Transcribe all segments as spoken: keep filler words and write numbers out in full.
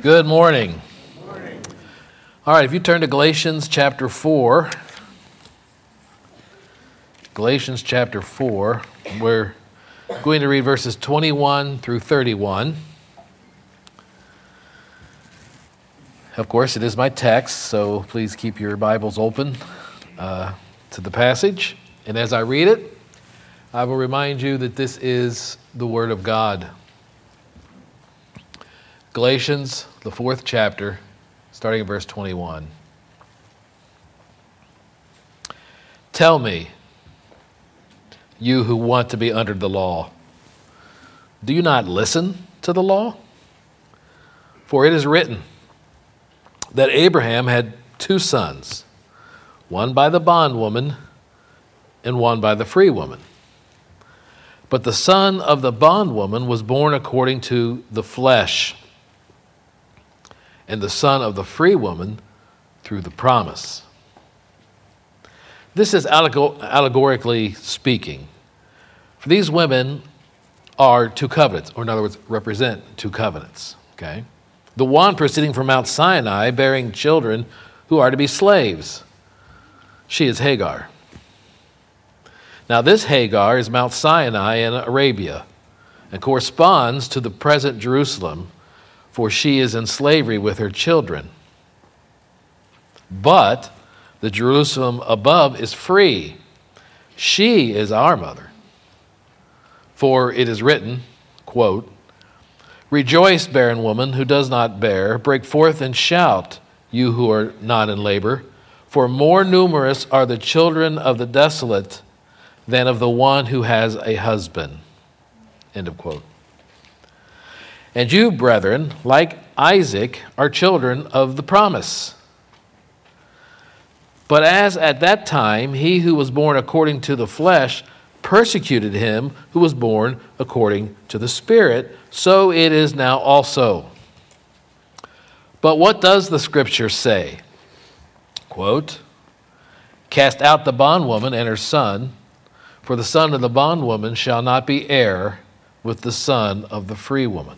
Good morning. Good morning. All right, if you turn to Galatians chapter four, Galatians chapter four, we're going to read verses twenty-one through thirty-one. Of course, it is my text, so please keep your Bibles open uh, to the passage. And as I read it, I will remind you that this is the Word of God. Galatians, the fourth chapter, starting at verse twenty-one. Tell me, you who want to be under the law, do you not listen to the law? For it is written that Abraham had two sons, one by the bondwoman and one by the free woman. But the son of the bondwoman was born according to the flesh, and the son of the free woman through the promise. This is allegorically speaking. For these women are two covenants, or in other words, represent two covenants. Okay? The one proceeding from Mount Sinai, bearing children who are to be slaves. She is Hagar. Now this Hagar is Mount Sinai in Arabia, and corresponds to the present Jerusalem, for she is in slavery with her children. But the Jerusalem above is free. She is our mother. For it is written, quote, "Rejoice, barren woman who does not bear. Break forth and shout, you who are not in labor. For more numerous are the children of the desolate than of the one who has a husband." End of quote. And you, brethren, like Isaac, are children of the promise. But as at that time he who was born according to the flesh persecuted him who was born according to the Spirit, so it is now also. But what does the Scripture say? Quote, "Cast out the bondwoman and her son, for the son of the bondwoman shall not be heir with the son of the free woman.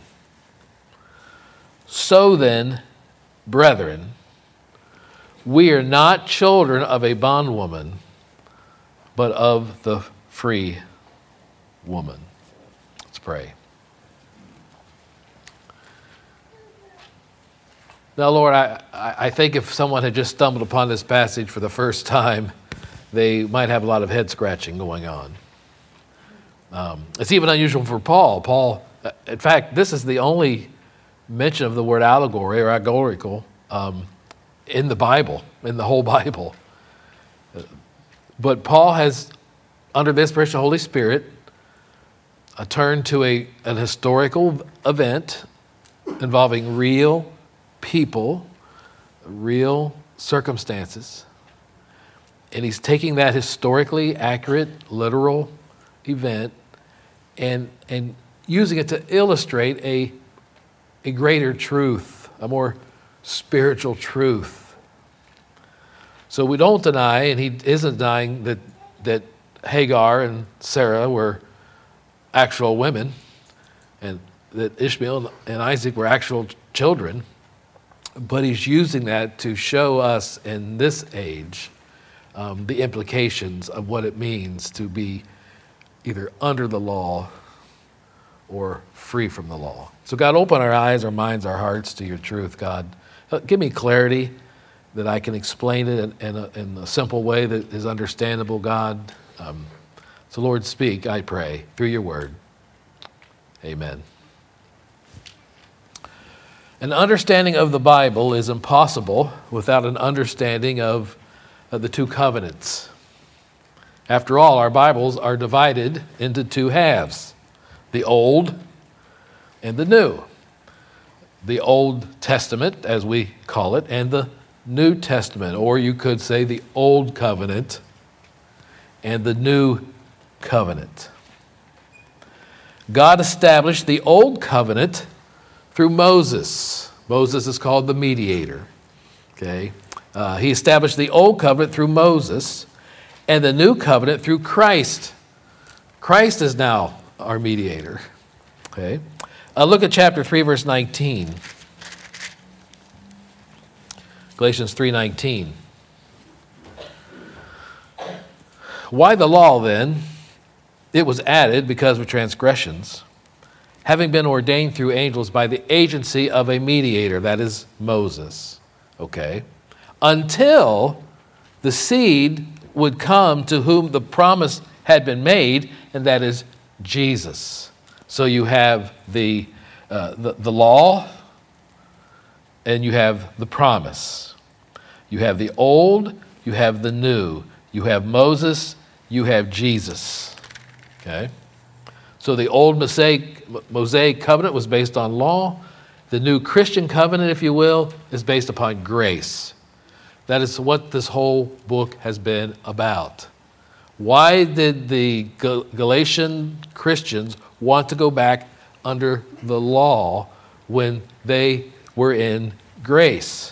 So then, brethren, we are not children of a bondwoman, but of the free woman." Let's pray. Now, Lord, I, I think if someone had just stumbled upon this passage for the first time, they might have a lot of head scratching going on. Um, it's even unusual for Paul. Paul, in fact, this is the only mention of the word allegory or allegorical um, in the Bible, in the whole Bible. But Paul has, under the inspiration of the Holy Spirit, uh, turned to a, an historical event involving real people, real circumstances. And he's taking that historically accurate, literal event and, and using it to illustrate a a greater truth, a more spiritual truth. So we don't deny, and he isn't denying that that Hagar and Sarah were actual women, and that Ishmael and Isaac were actual children, but he's using that to show us in this age um, the implications of what it means to be either under the law or free from the law. So God, open our eyes, our minds, our hearts to your truth, God. Uh, give me clarity that I can explain it in, in, a, in a simple way that is understandable, God. Um, so Lord, speak, I pray, through your word. Amen. An understanding of the Bible is impossible without an understanding of, of the two covenants. After all, our Bibles are divided into two halves, the Old and the New. The Old Testament, as we call it, and the New Testament, or you could say the Old Covenant and the New Covenant. God established the Old Covenant through Moses. Moses is called the mediator. Okay, uh, he established the Old Covenant through Moses, and the New Covenant through Christ. Christ is now our mediator. Okay, uh, look at chapter three, verse nineteen. Galatians three nineteen. Why the law then? It was added because of transgressions, having been ordained through angels by the agency of a mediator, that is Moses. Okay? Until the seed would come to whom the promise had been made, and that is Jesus. So you have the, uh, the, the law, and you have the promise. You have the old, you have the new. You have Moses, you have Jesus. Okay? So the old Mosaic, Mosaic covenant was based on law. The new Christian covenant, if you will, is based upon grace. That is what this whole book has been about. Why did the Galatian Christians want to go back under the law when they were in grace?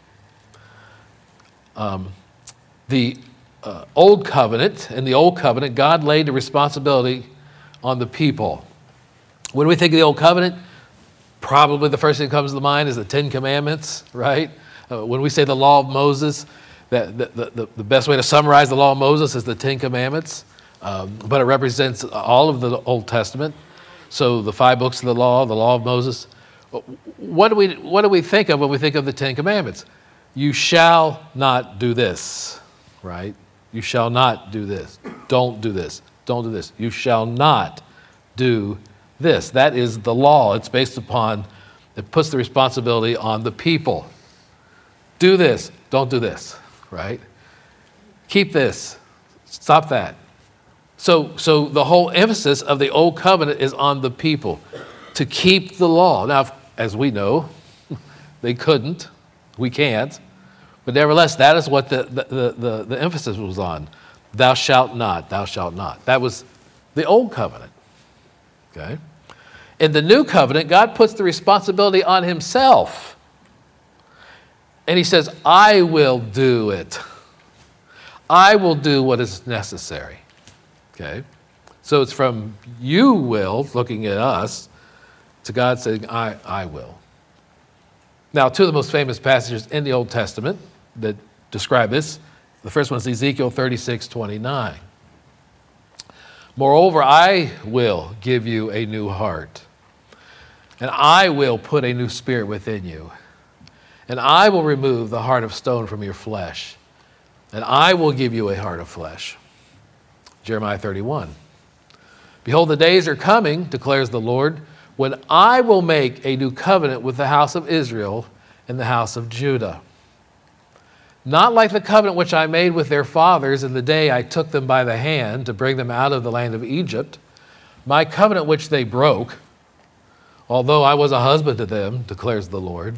Um, the uh, Old Covenant, in the Old Covenant, God laid the responsibility on the people. When we think of the Old Covenant, probably the first thing that comes to mind is the Ten Commandments, right? Uh, when we say the law of Moses, that the, the, the best way to summarize the law of Moses is the Ten Commandments, um, but it represents all of the Old Testament. So the five books of the law, the law of Moses. What do we what do we think of when we think of the Ten Commandments? You shall not do this, right? You shall not do this. Don't do this. Don't do this. You shall not do this. That is the law. It's based upon, it puts the responsibility on the people. Do this. Don't do this, right? Keep this. Stop that. So, so the whole emphasis of the Old Covenant is on the people to keep the law. Now, as we know, they couldn't. We can't. But nevertheless, that is what the, the, the, the emphasis was on. Thou shalt not, thou shalt not. That was the Old Covenant. Okay? In the New Covenant, God puts the responsibility on himself. And he says, I will do it. I will do what is necessary. Okay? So it's from you will, looking at us, to God saying, I, I will. Now, two of the most famous passages in the Old Testament that describe this, the first one is Ezekiel thirty-six twenty-nine. Moreover, I will give you a new heart, and I will put a new spirit within you, and I will remove the heart of stone from your flesh, and I will give you a heart of flesh. Jeremiah thirty-one. Behold, the days are coming, declares the Lord, when I will make a new covenant with the house of Israel and the house of Judah. Not like the covenant which I made with their fathers in the day I took them by the hand to bring them out of the land of Egypt, my covenant which they broke, although I was a husband to them, declares the Lord.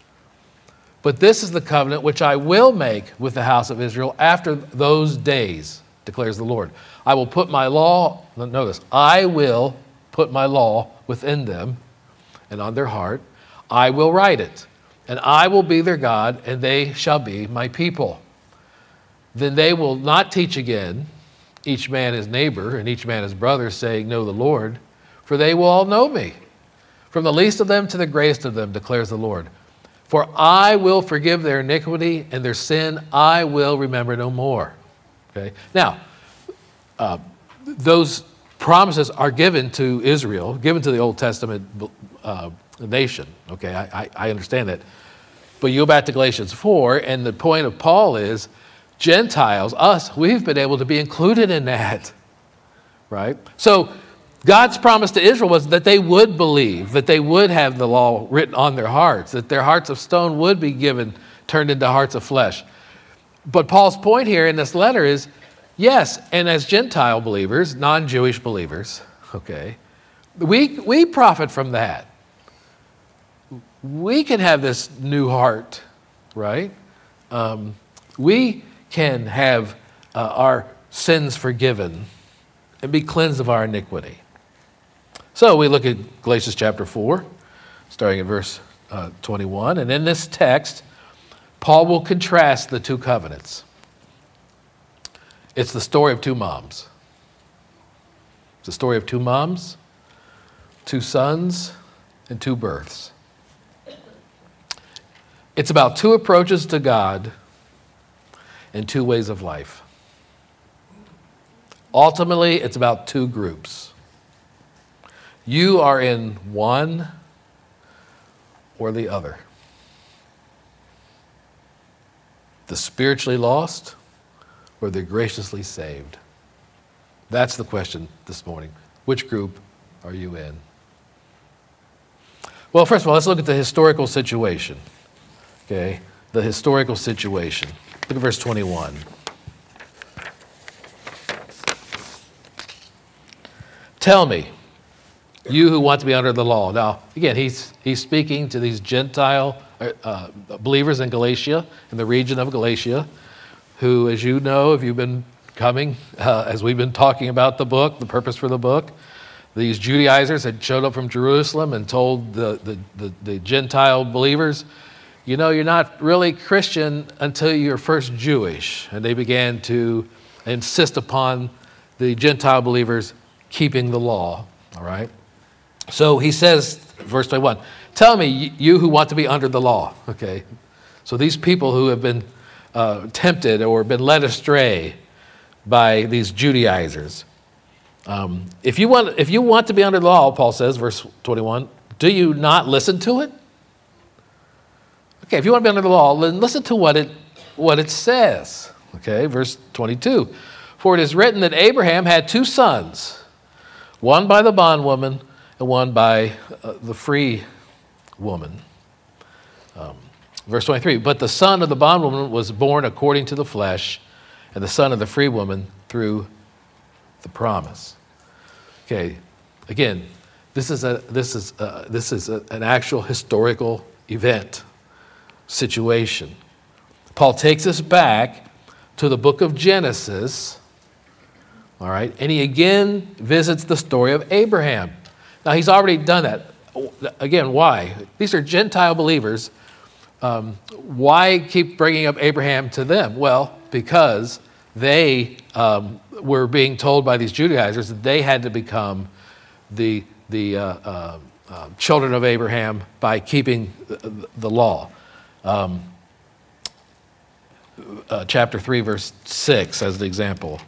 But this is the covenant which I will make with the house of Israel after those days, declares the Lord. I will put my law, notice, I will put my law within them and on their heart. I will write it, and I will be their God, and they shall be my people. Then they will not teach again, each man his neighbor and each man his brother, saying, know the Lord, for they will all know me, from the least of them to the greatest of them, declares the Lord. For I will forgive their iniquity, and their sin I will remember no more. Okay. Now, uh, those promises are given to Israel, given to the Old Testament uh, nation. Okay, I, I, I understand that. But you go back to Galatians four, and the point of Paul is Gentiles, us, we've been able to be included in that, right? So God's promise to Israel was that they would believe, that they would have the law written on their hearts, that their hearts of stone would be given, turned into hearts of flesh. But Paul's point here in this letter is, yes, and as Gentile believers, non-Jewish believers, okay, we, we profit from that. We can have this new heart, right? Um, we can have uh, our sins forgiven and be cleansed of our iniquity. So we look at Galatians chapter four, starting at verse uh, twenty-one. And in this text, Paul will contrast the two covenants. It's the story of two moms. It's the story of two moms, two sons, and two births. It's about two approaches to God and two ways of life. Ultimately, it's about two groups. You are in one or the other. The spiritually lost or the graciously saved. That's the question this morning. Which group are you in? Well, first of all, let's look at the historical situation. Okay, the historical situation. Look at verse twenty-one. Tell me, you who want to be under the law. Now, again, he's he's speaking to these Gentile uh, believers in Galatia, in the region of Galatia, who, as you know, if you've been coming, uh, as we've been talking about the book, the purpose for the book, these Judaizers had showed up from Jerusalem and told the, the, the, the Gentile believers, you know, you're not really Christian until you're first Jewish. And they began to insist upon the Gentile believers keeping the law, all right? So he says, verse twenty-one, tell me, you who want to be under the law, okay? So these people who have been uh, tempted or been led astray by these Judaizers, um, if you want, if you want to be under the law, Paul says, verse twenty-one, do you not listen to it? Okay, if you want to be under the law, then listen to what it what it says. Okay, verse twenty-two, for it is written that Abraham had two sons, one by the bondwoman and one by uh, the free woman. Um, verse twenty-three, but the son of the bondwoman was born according to the flesh, and the son of the free woman through the promise. Okay, again, this is a this is a, this is a, an actual historical event, situation. Paul takes us back to the book of Genesis, all right, and he again visits the story of Abraham. Now, he's already done that. Again, why? These are Gentile believers. Um, why keep bringing up Abraham to them? Well, because they um, were being told by these Judaizers that they had to become the, the uh, uh, uh, children of Abraham by keeping the, the law. Um, uh, chapter three, verse six, as an example.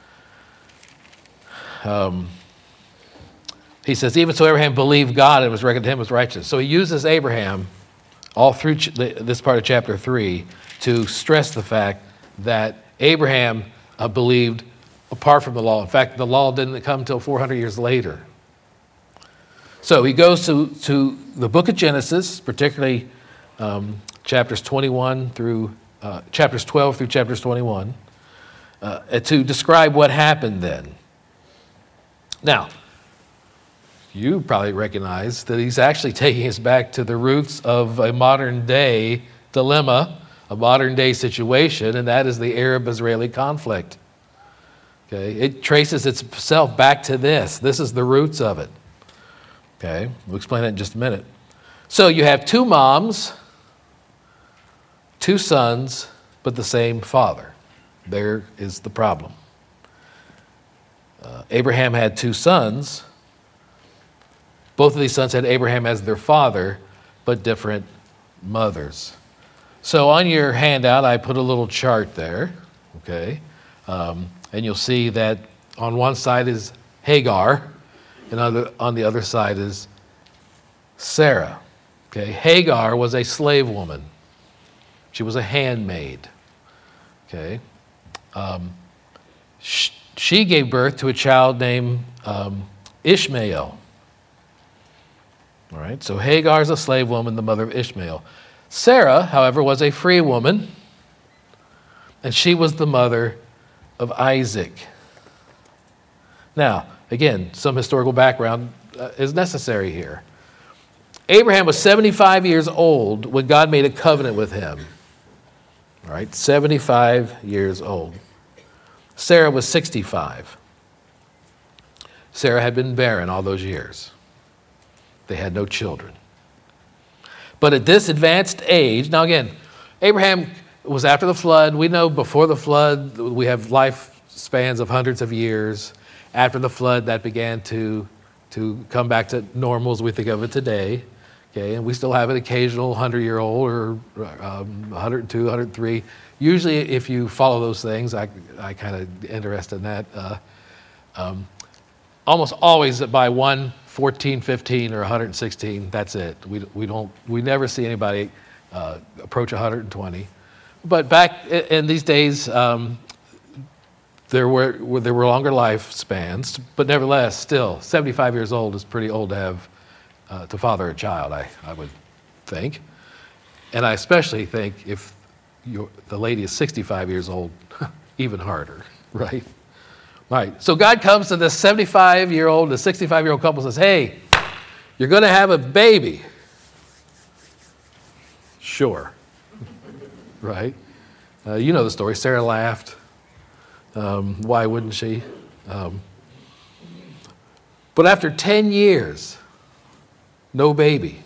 Um, he says, even so Abraham believed God and it was reckoned to him as righteous. So he uses Abraham all through ch- this part of chapter three to stress the fact that Abraham uh, believed apart from the law. In fact, the law didn't come until four hundred years later. So he goes to, to the book of Genesis, particularly um, chapters twenty-one through uh, chapters twelve through chapters twenty-one, uh, to describe what happened then. Now, you probably recognize that he's actually taking us back to the roots of a modern day dilemma, a modern day situation, and that is the Arab-Israeli conflict. Okay, it traces itself back to this. This is the roots of it. Okay, we'll explain that in just a minute. So you have two moms, two sons, but the same father. There is the problem. Uh, Abraham had two sons. Both of these sons had Abraham as their father, but different mothers. So on your handout, I put a little chart there, okay? Um, and you'll see that on one side is Hagar, and on the, on the other side is Sarah. Okay, Hagar was a slave woman. She was a handmaid. Okay, um, sh- she gave birth to a child named um, Ishmael. All right, so Hagar is a slave woman, the mother of Ishmael. Sarah, however, was a free woman, and she was the mother of Isaac. Now, again, some historical background uh, is necessary here. Abraham was seventy-five years old when God made a covenant with him. All right, seventy-five years old. Sarah was sixty-five. Sarah had been barren all those years. They had no children. But at this advanced age, now again, Abraham was after the flood. We know before the flood, we have lifespans of hundreds of years. After the flood, that began to, to come back to normal as we think of it today. Okay, and we still have an occasional hundred-year-old or um, one hundred two, one hundred three. Usually, if you follow those things, I, I kind of interested in that. Uh, um, almost always by one fourteen, fifteen, or one hundred sixteen, that's it. We, we, don't, we never see anybody uh, approach one hundred twenty. But back in these days, um, there were there were longer lifespans, but nevertheless, still, seventy-five years old is pretty old to have uh, to father a child, I, I would think. And I especially think if you're, the lady is sixty-five years old, even harder, right? Right. So God comes to this seventy-five-year-old, the sixty-five-year-old couple and says, hey, you're going to have a baby. Sure. Right? Uh, you know the story. Sarah laughed. Um, why wouldn't she? Um, but after ten years, no baby.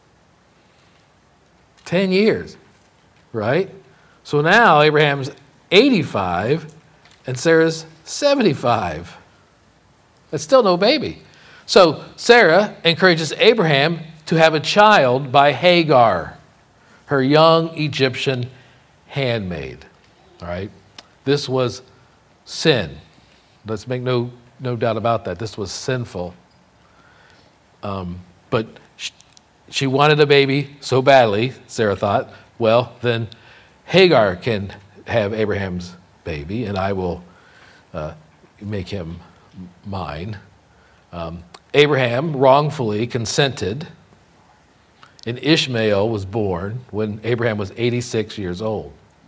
ten years, right? So now Abraham's eighty-five and Sarah's seventy-five. That's still no baby. So Sarah encourages Abraham to have a child by Hagar, her young Egyptian handmaid. All right? This was sin. Let's make no, no doubt about that. This was sinful. Um, but she, she wanted a baby so badly, Sarah thought, well, then Hagar can have Abraham's baby, and I will uh, make him mine. Um, Abraham wrongfully consented, and Ishmael was born when Abraham was eighty-six years old.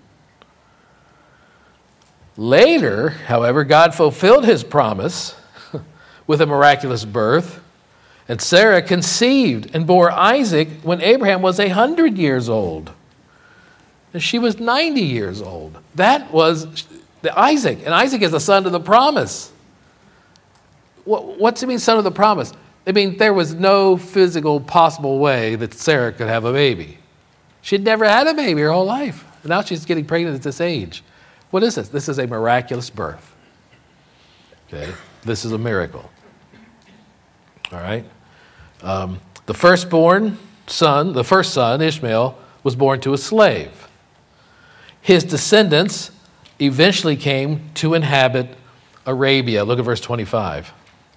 Later, however, God fulfilled his promise with a miraculous birth, and Sarah conceived and bore Isaac when Abraham was one hundred years old. And she was ninety years old. That was the Isaac, and Isaac is the son of the promise. What, what's it mean, son of the promise? I mean, there was no physical possible way that Sarah could have a baby. She'd never had a baby her whole life. And now she's getting pregnant at this age. What is this? This is a miraculous birth. Okay? This is a miracle. All right? Um, the firstborn son, the first son, Ishmael, was born to a slave. His descendants eventually came to inhabit Arabia. Look at verse twenty-five.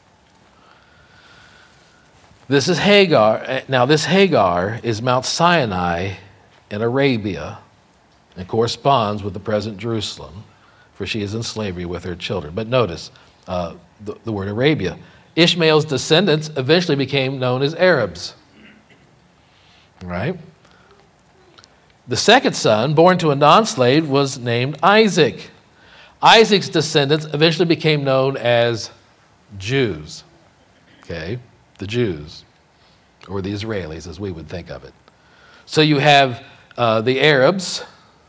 This is Hagar. Now, this Hagar is Mount Sinai in Arabia and corresponds with the present Jerusalem, for she is in slavery with her children. But notice uh, the, the word Arabia. Ishmael's descendants eventually became known as Arabs. Right? The second son, born to a non-slave, was named Isaac. Isaac's descendants eventually became known as Jews. Okay? The Jews, or the Israelis, as we would think of it. So you have uh, the Arabs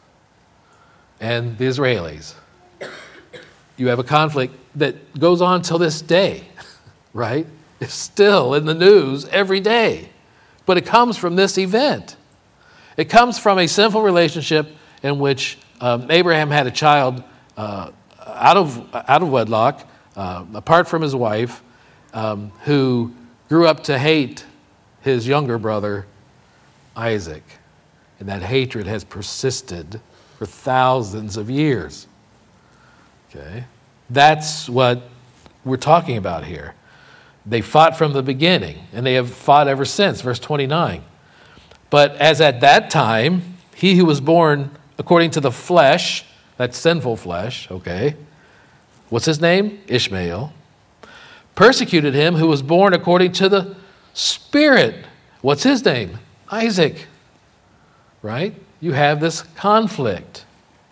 and the Israelis. You have a conflict that goes on till this day, right? It's still in the news every day. But it comes from this event. It comes from a sinful relationship in which um, Abraham had a child uh, out of out of wedlock, uh, apart from his wife, um, who grew up to hate his younger brother, Isaac. And that hatred has persisted for thousands of years. Okay? That's what we're talking about here. They fought from the beginning, and they have fought ever since. Verse twenty-nine. But as at that time, he who was born according to the flesh, that's sinful flesh, okay? What's his name? Ishmael. Persecuted him who was born according to the Spirit. What's his name? Isaac. Right? You have this conflict.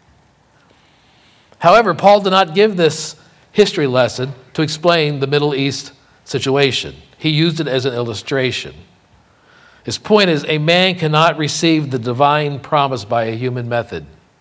However, Paul did not give this history lesson to explain the Middle East situation. He used it as an illustration. His point is, a man cannot receive the divine promise by a human method.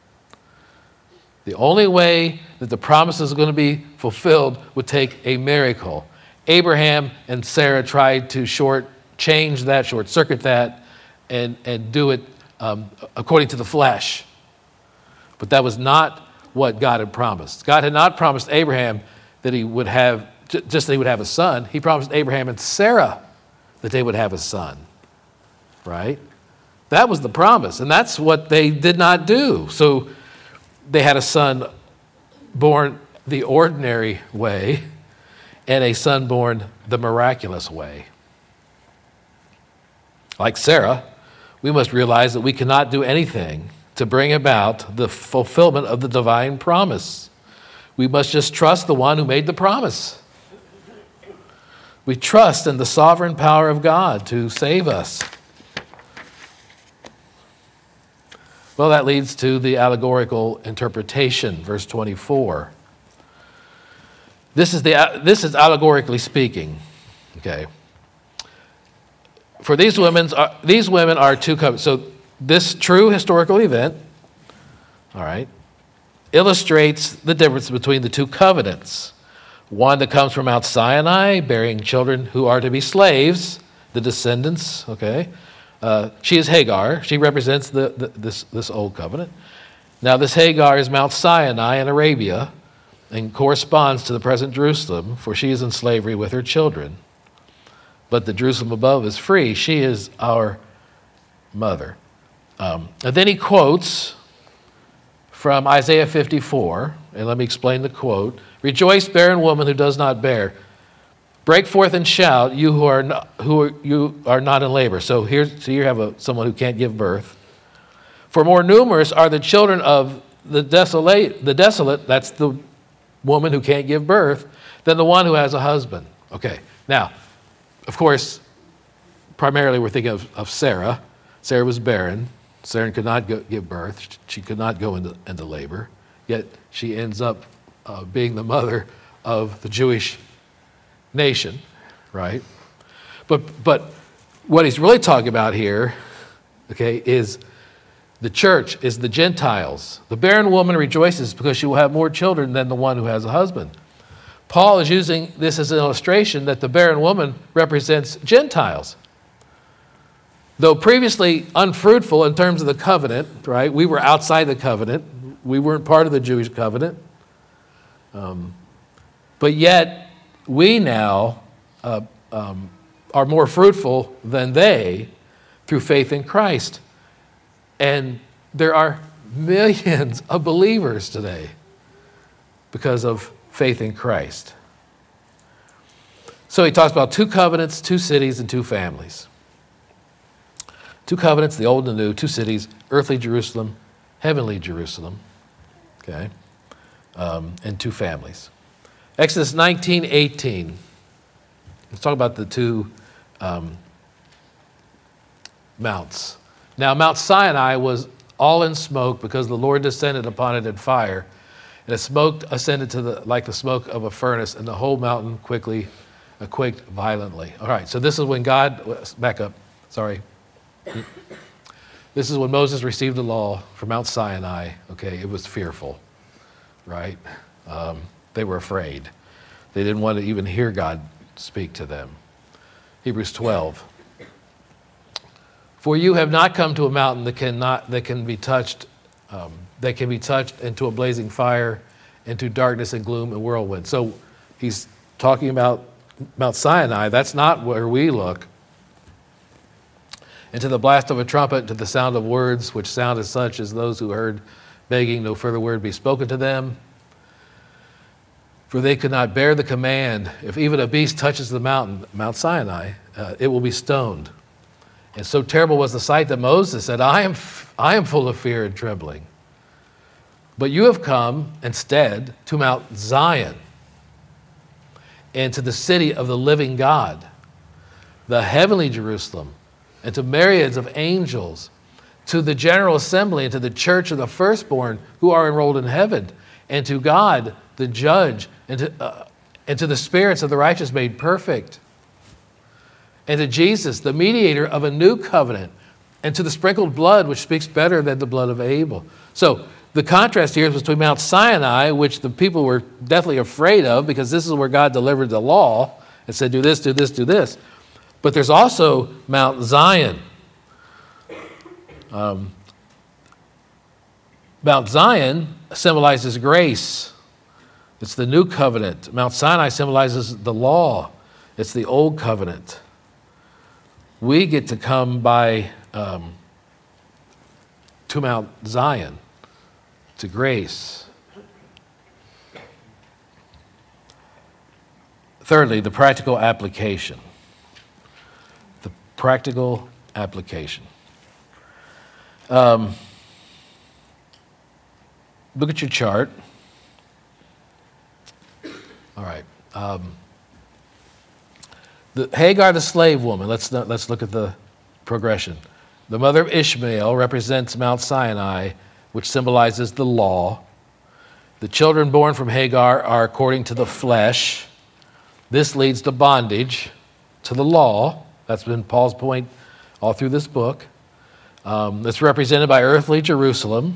The only way that the promise is going to be fulfilled would take a miracle. Abraham and Sarah tried to short change that, short circuit that, and, and do it um, according to the flesh. But that was not what God had promised. God had not promised Abraham that he would have, just that he would have a son. He promised Abraham and Sarah that they would have a son. right? That was the promise, and that's what they did not do. So they had a son born the ordinary way and a son born the miraculous way. Like Sarah, we must realize that we cannot do anything to bring about the fulfillment of the divine promise. We must just trust the one who made the promise. We trust in the sovereign power of God to save us. Well, that leads to the allegorical interpretation, verse twenty-four. This is the this is allegorically speaking. Okay. For these women, these women are two covenants. So this true historical event, all right, illustrates the difference between the two covenants. One that comes from Mount Sinai, bearing children who are to be slaves, the descendants, okay. Uh, she is Hagar. She represents the, the, this, this old covenant. Now, this Hagar is Mount Sinai in Arabia and corresponds to the present Jerusalem, for she is in slavery with her children. But the Jerusalem above is free. She is our mother. Um, and then he quotes from Isaiah fifty-four, and let me explain the quote. Rejoice, barren woman who does not bear. Break forth and shout, you who are not, who are, you are not in labor. So here, so you have a, someone who can't give birth. For more numerous are the children of the desolate, the desolate, that's the woman who can't give birth, than the one who has a husband. Okay, now, of course, primarily we're thinking of, of Sarah. Sarah was barren. Sarah could not go, give birth. She could not go into, into labor. Yet she ends up uh, being the mother of the Jewish nation, right? But but what he's really talking about here, okay, is the church, is the Gentiles. The barren woman rejoices because she will have more children than the one who has a husband. Paul is using this as an illustration that the barren woman represents Gentiles. Though previously unfruitful in terms of the covenant, right? We were outside the covenant. We weren't part of the Jewish covenant. Um, but yet, we now uh, um, are more fruitful than they through faith in Christ. And there are millions of believers today because of faith in Christ. So he talks about two covenants, two cities, and two families. Two covenants, the old and the new, two cities, earthly Jerusalem, heavenly Jerusalem, okay, um, and two families. Exodus nineteen eighteen. Let's talk about the two um, mounts. Now, Mount Sinai was all in smoke because the Lord descended upon it in fire, and the smoke ascended to the like the smoke of a furnace, and the whole mountain quickly uh, quaked violently. All right, so this is when God, back up, sorry. This is when Moses received the law from Mount Sinai. Okay, it was fearful, right? Um, They were afraid. They didn't want to even hear God speak to them. Hebrews twelve. For you have not come to a mountain that cannot that can be touched, um, that can be touched into a blazing fire, into darkness and gloom and whirlwind. So he's talking about Mount Sinai. That's not where we look. And to the blast of a trumpet, to the sound of words, which sounded such as those who heard, begging no further word be spoken to them. For they could not bear the command, if even a beast touches the mountain, Mount Sinai, uh, it will be stoned. And so terrible was the sight that Moses said, I am, f- I am full of fear and trembling. But you have come instead to Mount Zion and to the city of the living God, the heavenly Jerusalem, and to myriads of angels, to the general assembly and to the church of the firstborn who are enrolled in heaven, and to God, the judge, and to, uh, and to the spirits of the righteous made perfect, and to Jesus, the mediator of a new covenant, and to the sprinkled blood, which speaks better than the blood of Abel. So the contrast here is between Mount Sinai, which the people were deathly afraid of, because this is where God delivered the law and said, do this, do this, do this. But there's also Mount Zion. Um, Mount Zion symbolizes grace. It's the new covenant. Mount Sinai symbolizes the law. It's the old covenant. we get to come by um, to Mount Zion, to grace. Thirdly, the practical application. The practical application. Um, look at your chart. All right. Um, the Hagar, the slave woman. Let's not, let's look at the progression. The mother of Ishmael represents Mount Sinai, which symbolizes the law. The children born from Hagar are according to the flesh. This leads to bondage, to the law. That's been Paul's point all through this book. Um, it's represented by earthly Jerusalem.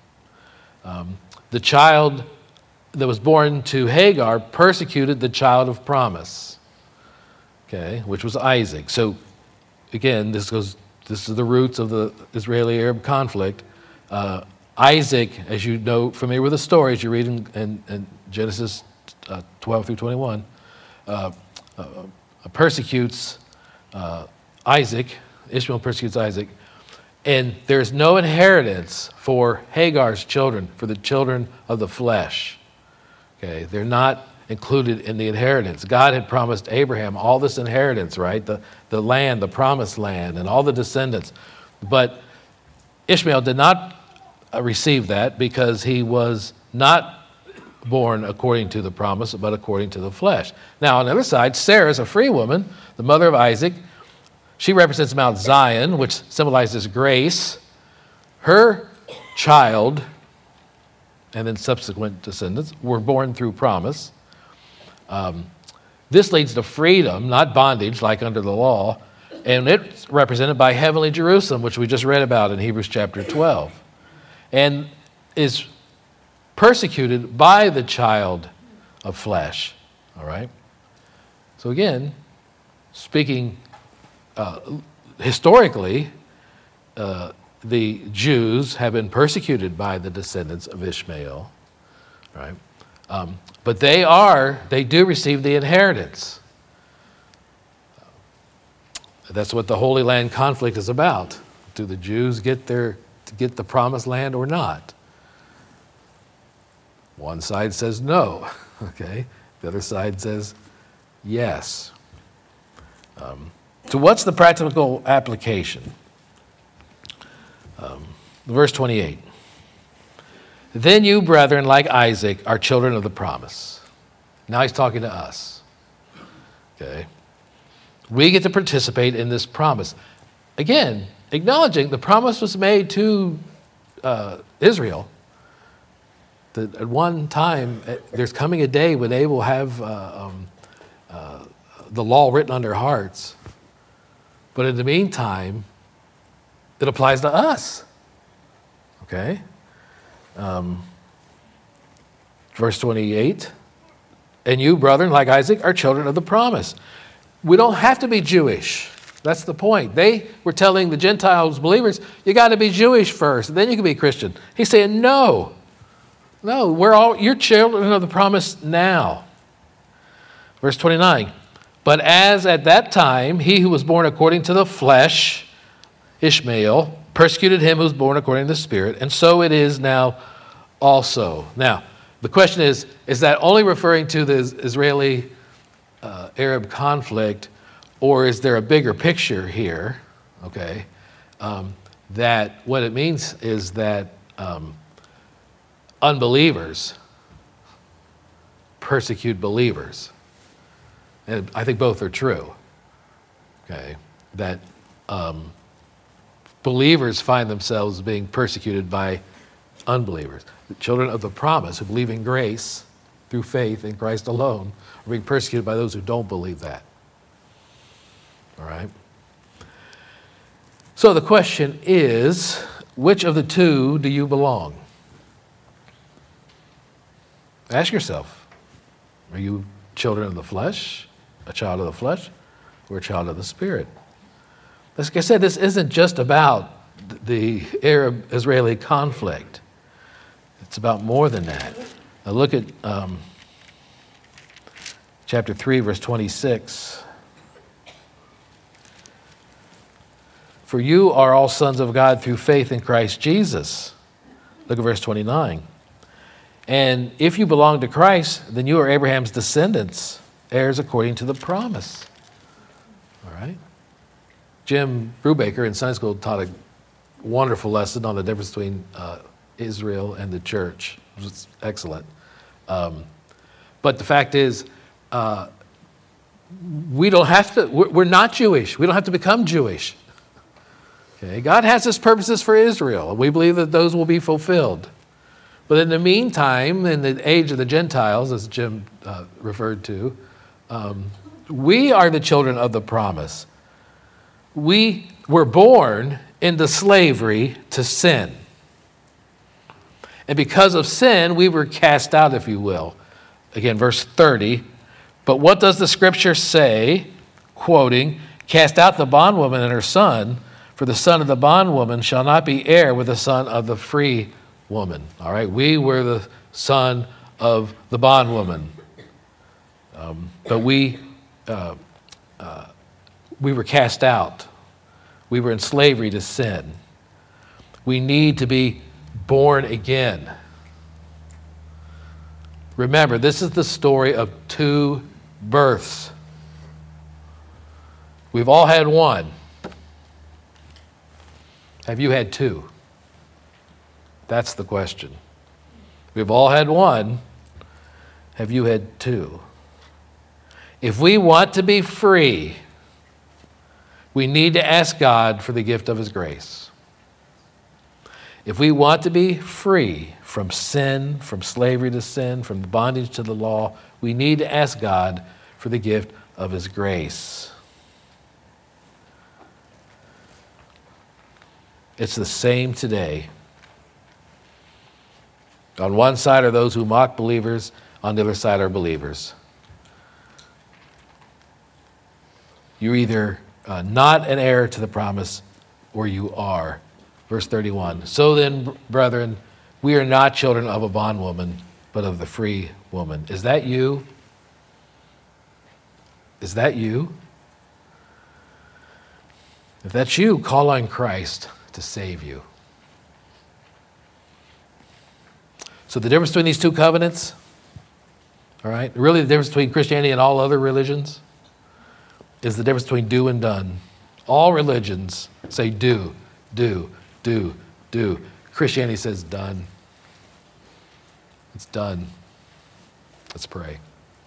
Um, the child that was born to Hagar persecuted the child of promise, okay, which was Isaac. So, again, this goes. This is the roots of the Israeli-Arab conflict. Uh, Isaac, as you know, familiar with the stories, you read in, in, in Genesis uh, twelve through twenty-one. Uh, uh, persecutes uh, Isaac, Ishmael persecutes Isaac, and there's no inheritance for Hagar's children, for the children of the flesh. Okay, they're not included in the inheritance. God had promised Abraham all this inheritance, right? The, the land, the promised land, and all the descendants. But Ishmael did not receive that because he was not born according to the promise, but according to the flesh. Now, on the other side, Sarah is a free woman, the mother of Isaac. She represents Mount Zion, which symbolizes grace. Her child, and then subsequent descendants, were born through promise. Um, this leads to freedom, not bondage, like under the law. And it's represented by heavenly Jerusalem, which we just read about in Hebrews chapter twelve. And is persecuted by the child of flesh, all right? So again, speaking uh, historically, uh, the Jews have been persecuted by the descendants of Ishmael, right? Um, but they are, they do receive the inheritance. That's what the Holy Land conflict is about. Do the Jews get their, get the promised land or not? One side says no, okay? The other side says yes. Um, so what's the practical application? Um, verse twenty-eight. Then you, brethren, like Isaac, are children of the promise. Now he's talking to us, okay? We get to participate in this promise. Again, acknowledging the promise was made to uh, Israel. That at one time, there's coming a day when they will have uh, um, uh, the law written on their hearts. But in the meantime, it applies to us. Okay? Um, verse twenty-eight. And you, brethren, like Isaac, are children of the promise. We don't have to be Jewish. That's the point. They were telling the Gentiles, believers, you got to be Jewish first, and then you can be Christian. He's saying, no. No, we're all, you're children of the promise now. Verse twenty-nine. But as at that time, he who was born according to the flesh, Ishmael, persecuted him who was born according to the Spirit, and so it is now also. Now, the question is, is that only referring to the Israeli uh, Arab conflict, or is there a bigger picture here, okay, um, that what it means is that um, unbelievers persecute believers? And I think both are true, okay, that um, believers find themselves being persecuted by unbelievers. The children of the promise who believe in grace through faith in Christ alone are being persecuted by those who don't believe that. All right? So the question is, which of the two do you belong? Ask yourself, are you children of the flesh, a child of the flesh, or a child of the Spirit? Like I said, this isn't just about the Arab-Israeli conflict. It's about more than that. Now look at um, chapter three, verse twenty-six. For you are all sons of God through faith in Christ Jesus. Look at verse twenty-nine. And if you belong to Christ, then you are Abraham's descendants, heirs according to the promise. All right? Jim Brubaker in Sunday school taught a wonderful lesson on the difference between uh, Israel and the church. It was excellent. Um, but the fact is, uh, we don't have to, we're, we're not Jewish. We don't have to become Jewish. Okay? God has his purposes for Israel, and we believe that those will be fulfilled. But in the meantime, in the age of the Gentiles, as Jim uh, referred to, um, we are the children of the promise. We were born into slavery to sin. And because of sin, we were cast out, if you will. Again, verse thirty. But what does the scripture say? Quoting, cast out the bondwoman and her son, for the son of the bondwoman shall not be heir with the son of the free woman. All right, we were the son of the bondwoman. Um, but we, uh, uh, we were cast out. We were in slavery to sin. We need to be born again. Remember, this is the story of two births. We've all had one. Have you had two? That's the question. We've all had one. Have you had two? If we want to be free, we need to ask God for the gift of his grace. If we want to be free from sin, from slavery to sin, from bondage to the law, we need to ask God for the gift of his grace. It's the same today. On one side are those who mock believers, on the other side are believers. You're either uh, not an heir to the promise or you are. Verse thirty-one, so then, brethren, we are not children of a bondwoman, but of the free woman. Is that you? Is that you? If that's you, call on Christ to save you. So the difference between these two covenants, all right, really the difference between Christianity and all other religions is the difference between do and done. All religions say do, do, do, do. Christianity says done. It's done. Let's pray.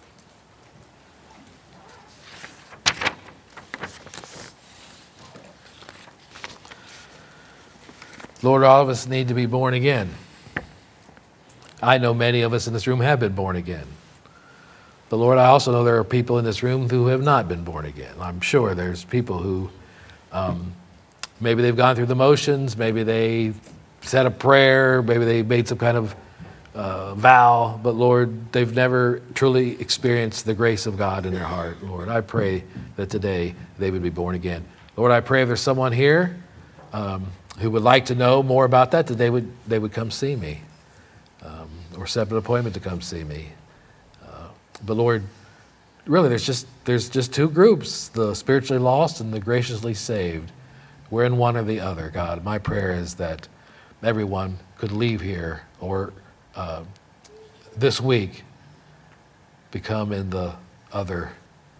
Lord, all of us need to be born again. I know many of us in this room have been born again. But Lord, I also know there are people in this room who have not been born again. I'm sure there's people who um, maybe they've gone through the motions, maybe they said a prayer, maybe they made some kind of uh, vow, but Lord, they've never truly experienced the grace of God in their heart. Lord, I pray that today they would be born again. Lord, I pray if there's someone here um, who would like to know more about that, that they would they would come see me um, or set an appointment to come see me. Uh, but Lord, really, there's just there's just two groups: the spiritually lost and the graciously saved. We're in one or the other, God. My prayer is that everyone could leave here or uh, this week become in the other,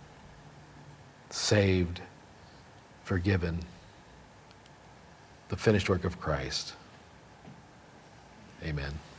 saved, forgiven, the finished work of Christ. Amen.